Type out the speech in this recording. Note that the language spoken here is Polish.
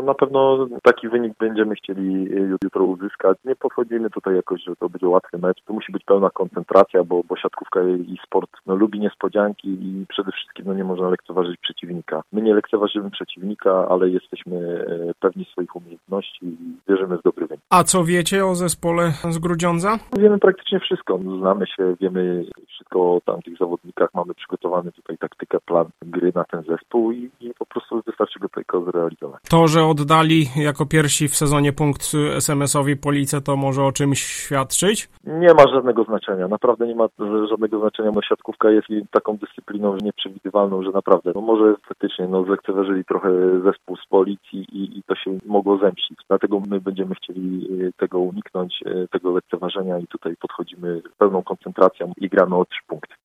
na pewno taki wynik będziemy chcieli jutro uzyskać. Nie podchodzimy tutaj jakoś, że to będzie łatwy mecz. To musi być pełna koncentracja, bo siatkówka i sport lubi niespodzianki i przede wszystkim nie można lekceważyć przeciwnika. My nie lekceważymy przeciwnika, ale jesteśmy pewni swoich umiejętności i wierzymy w dobry wynik. A co wiecie o zespole z Grudziądza? Wiemy praktycznie wszystko. Znamy się, wiemy wszystko o tamtych zawodnikach. Mamy przygotowany tutaj taktykę, plan gry na ten zespół i po prostu wystarczy go tylko zrealizować. To, że oddali jako pierwsi w sezonie punkt SMS-owi Police, to może o czymś świadczyć? Nie ma żadnego znaczenia. Naprawdę nie ma żadnego znaczenia, bo siatkówka jest taką dyscypliną nieprzewidywalną, że naprawdę, może faktycznie zlekceważyli trochę zespół z Policji i to się mogło zemścić. Dlatego my będziemy chcieli tego uniknąć, tego lekceważenia i tutaj podchodzimy z pełną koncentracją i gramy o 3 punkty.